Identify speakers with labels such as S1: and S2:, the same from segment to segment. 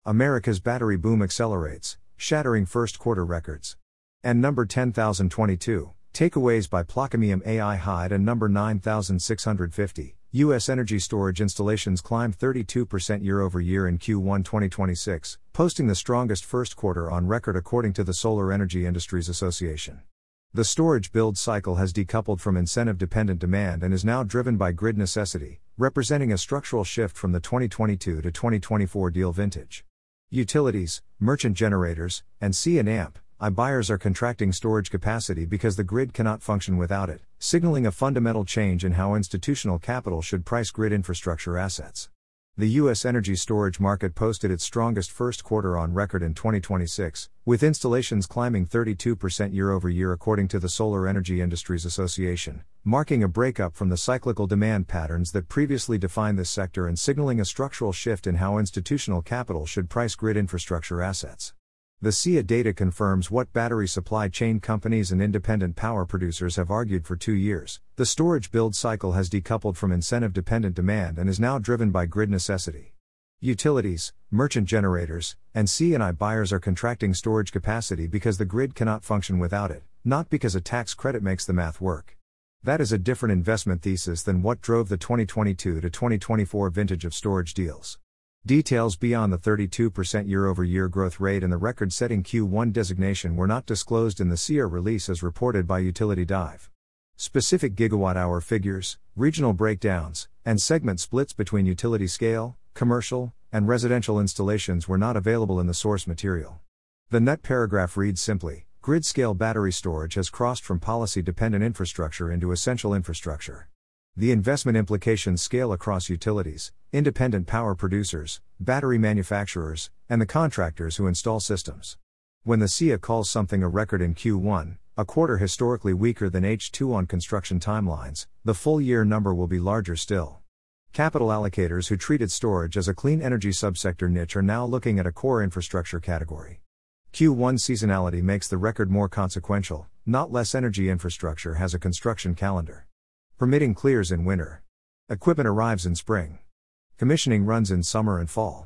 S1: America's battery boom accelerates, shattering first quarter records. And number 10,022, takeaways by Plaquemine AI Hyde. And number 9,650, U.S. energy storage installations climbed 32% year over year in Q1 2026, posting the strongest first quarter on record according to the Solar Energy Industries Association. The storage build cycle has decoupled from incentive-dependent demand and is now driven by grid necessity, representing a structural shift from the 2022 to 2024 deal vintage. Utilities, merchant generators, and C&I buyers are contracting storage capacity because the grid cannot function without it, signaling a fundamental change in how institutional capital should price grid infrastructure assets. The U.S. energy storage market posted its strongest first quarter on record in 2026, with installations climbing 32% year over year according to the Solar Energy Industries Association, marking a breakup from the cyclical demand patterns that previously defined this sector and signaling a structural shift in how institutional capital should price grid infrastructure assets. The SEIA data confirms what battery supply chain companies and independent power producers have argued for 2 years. The storage build cycle has decoupled from incentive-dependent demand and is now driven by grid necessity. Utilities, merchant generators, and C&I buyers are contracting storage capacity because the grid cannot function without it, not because a tax credit makes the math work. That is a different investment thesis than what drove the 2022 to 2024 vintage of storage deals. Details beyond the 32% year-over-year growth rate and the record-setting Q1 designation were not disclosed in the SEIA release as reported by Utility Dive. Specific gigawatt-hour figures, regional breakdowns, and segment splits between utility scale, commercial, and residential installations were not available in the source material. The net paragraph reads simply, grid-scale battery storage has crossed from policy-dependent infrastructure into essential infrastructure. The investment implications scale across utilities, independent power producers, battery manufacturers, and the contractors who install systems. When the SEIA calls something a record in Q1, a quarter historically weaker than H2 on construction timelines, the full-year number will be larger still. Capital allocators who treated storage as a clean energy subsector niche are now looking at a core infrastructure category. Q1 seasonality makes the record more consequential, not less. Energy infrastructure has a construction calendar. Permitting clears in winter. Equipment arrives in spring. Commissioning runs in summer and fall.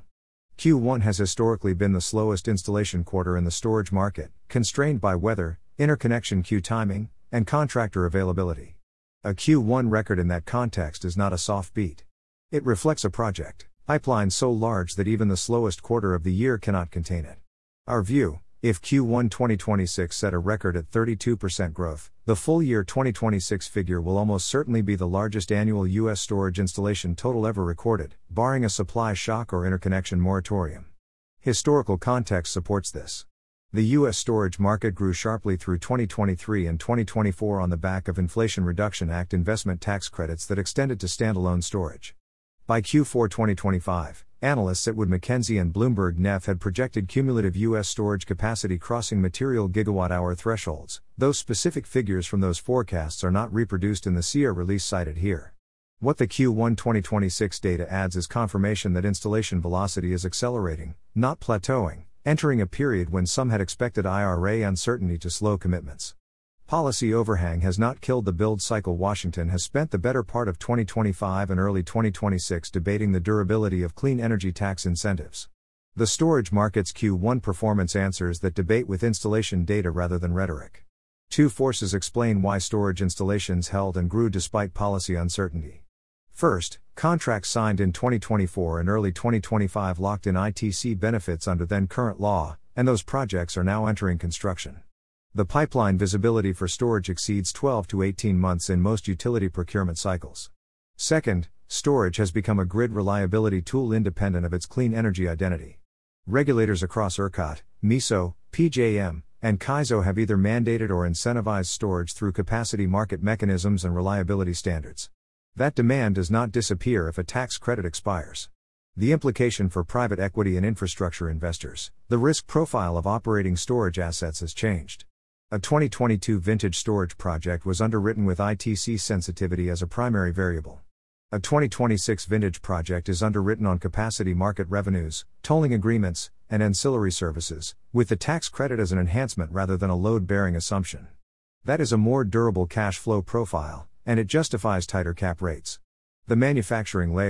S1: Q1 has historically been the slowest installation quarter in the storage market, constrained by weather, interconnection queue timing, and contractor availability. A Q1 record in that context is not a soft beat. It reflects a project pipeline so large that even the slowest quarter of the year cannot contain it. Our view: if Q1 2026 set a record at 32% growth, the full year 2026 figure will almost certainly be the largest annual U.S. storage installation total ever recorded, barring a supply shock or interconnection moratorium. Historical context supports this. The U.S. storage market grew sharply through 2023 and 2024 on the back of Inflation Reduction Act investment tax credits that extended to standalone storage. By Q4 2025, analysts at Wood Mackenzie and Bloomberg NEF had projected cumulative U.S. storage capacity crossing material gigawatt-hour thresholds, though specific figures from those forecasts are not reproduced in the SEIA release cited here. What the Q1 2026 data adds is confirmation that installation velocity is accelerating, not plateauing, entering a period when some had expected IRA uncertainty to slow commitments. Policy overhang has not killed the build cycle. Washington has spent the better part of 2025 and early 2026 debating the durability of clean energy tax incentives. The storage market's Q1 performance answers that debate with installation data rather than rhetoric. Two forces explain why storage installations held and grew despite policy uncertainty. First, contracts signed in 2024 and early 2025 locked in ITC benefits under then current law, and those projects are now entering construction. The pipeline visibility for storage exceeds 12 to 18 months in most utility procurement cycles. Second, storage has become a grid reliability tool independent of its clean energy identity. Regulators across ERCOT, MISO, PJM, and CAISO have either mandated or incentivized storage through capacity market mechanisms and reliability standards. That demand does not disappear if a tax credit expires. The implication for private equity and infrastructure investors: the risk profile of operating storage assets has changed. A 2022 vintage storage project was underwritten with ITC sensitivity as a primary variable. A 2026 vintage project is underwritten on capacity market revenues, tolling agreements, and ancillary services, with the tax credit as an enhancement rather than a load-bearing assumption. That is a more durable cash flow profile, and it justifies tighter cap rates. The manufacturing layer,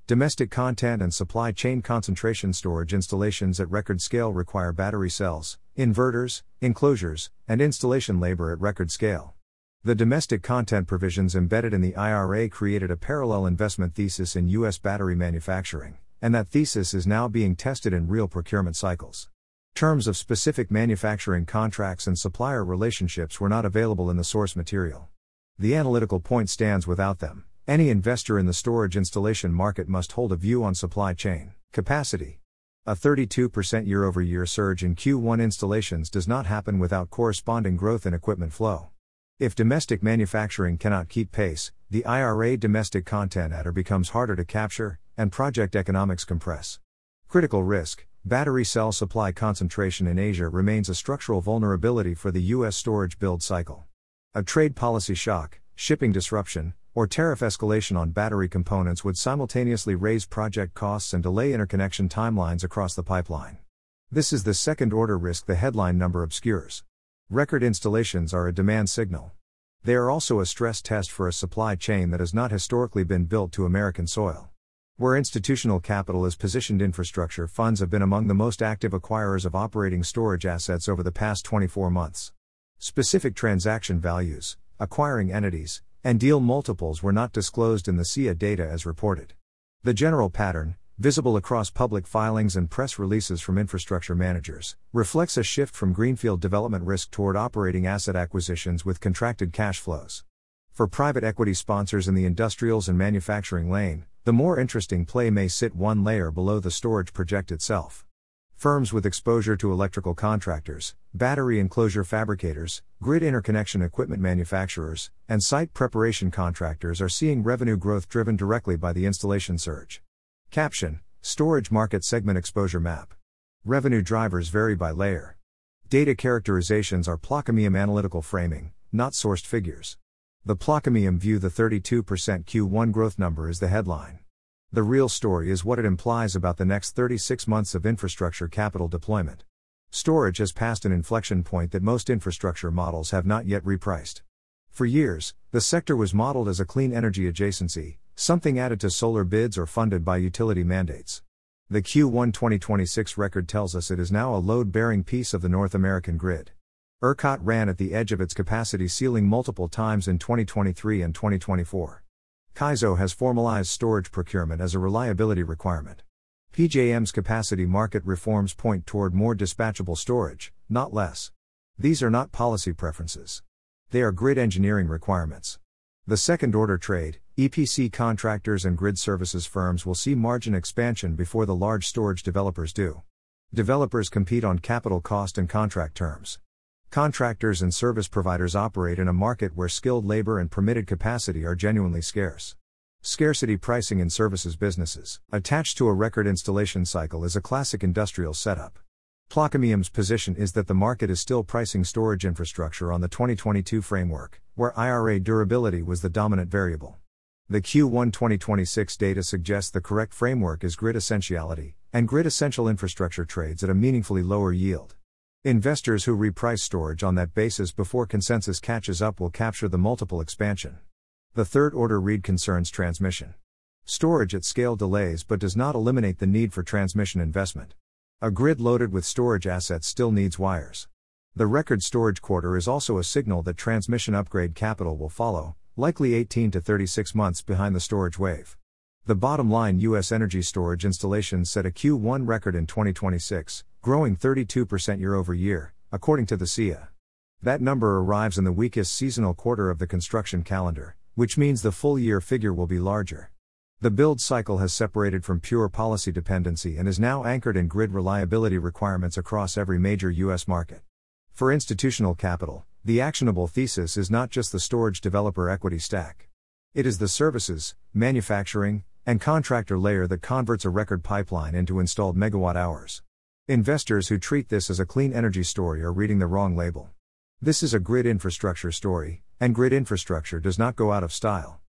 S1: Domestic content and supply chain concentration. Storage installations at record scale require battery cells, inverters, enclosures, and installation labor at record scale. The domestic content provisions embedded in the IRA created a parallel investment thesis in U.S. battery manufacturing, and that thesis is now being tested in real procurement cycles. Terms of specific manufacturing contracts and supplier relationships were not available in the source material. The analytical point stands without them. Any investor in the storage installation market must hold a view on supply chain capacity. A 32% year-over-year surge in Q1 installations does not happen without corresponding growth in equipment flow. If domestic manufacturing cannot keep pace, the IRA domestic content adder becomes harder to capture, and project economics compress. Critical risk: battery cell supply concentration in Asia remains a structural vulnerability for the U.S. storage build cycle. A trade policy shock, shipping disruption, or tariff escalation on battery components would simultaneously raise project costs and delay interconnection timelines across the pipeline. This is the second-order risk the headline number obscures. Record installations are a demand signal. They are also a stress test for a supply chain that has not historically been built to American soil. Where institutional capital is positioned, infrastructure funds have been among the most active acquirers of operating storage assets over the past 24 months. Specific transaction values, acquiring entities, and deal multiples were not disclosed in the SIA data as reported. The general pattern, visible across public filings and press releases from infrastructure managers, reflects a shift from greenfield development risk toward operating asset acquisitions with contracted cash flows. For private equity sponsors in the industrials and manufacturing lane, the more interesting play may sit one layer below the storage project itself. Firms with exposure to electrical contractors, battery enclosure fabricators, grid interconnection equipment manufacturers, and site preparation contractors are seeing revenue growth driven directly by the installation surge. Caption: Storage Market Segment Exposure Map. Revenue drivers vary by layer. Data characterizations are Plaquemine analytical framing, not sourced figures. The Plaquemine view the 32% Q1 growth number is the headline. The real story is what it implies about the next 36 months of infrastructure capital deployment. Storage has passed an inflection point that most infrastructure models have not yet repriced. For years, the sector was modeled as a clean energy adjacency, something added to solar bids or funded by utility mandates. The Q1 2026 record tells us it is now a load-bearing piece of the North American grid. ERCOT ran at the edge of its capacity ceiling multiple times in 2023 and 2024. CAISO has formalized storage procurement as a reliability requirement. PJM's capacity market reforms point toward more dispatchable storage, not less. These are not policy preferences. They are grid engineering requirements. The second-order trade, EPC contractors and grid services firms will see margin expansion before the large storage developers do. Developers compete on capital cost and contract terms. Contractors and service providers operate in a market where skilled labor and permitted capacity are genuinely scarce. Scarcity pricing in services businesses, attached to a record installation cycle, is a classic industrial setup. Plaquemine's position is that the market is still pricing storage infrastructure on the 2022 framework, where IRA durability was the dominant variable. The Q1 2026 data suggests the correct framework is grid essentiality, and grid essential infrastructure trades at a meaningfully lower yield. Investors who reprice storage on that basis before consensus catches up will capture the multiple expansion. The third-order read concerns transmission. Storage at scale delays but does not eliminate the need for transmission investment. A grid loaded with storage assets still needs wires. The record storage quarter is also a signal that transmission upgrade capital will follow, likely 18 to 36 months behind the storage wave. The bottom line: U.S. energy storage installations set a Q1 record in 2026, growing 32% year-over-year, according to the SIA. That number arrives in the weakest seasonal quarter of the construction calendar, which means the full-year figure will be larger. The build cycle has separated from pure policy dependency and is now anchored in grid reliability requirements across every major U.S. market. For institutional capital, the actionable thesis is not just the storage developer equity stack. It is the services, manufacturing, and contractor layer that converts a record pipeline into installed megawatt hours. Investors who treat this as a clean energy story are reading the wrong label. This is a grid infrastructure story, and grid infrastructure does not go out of style.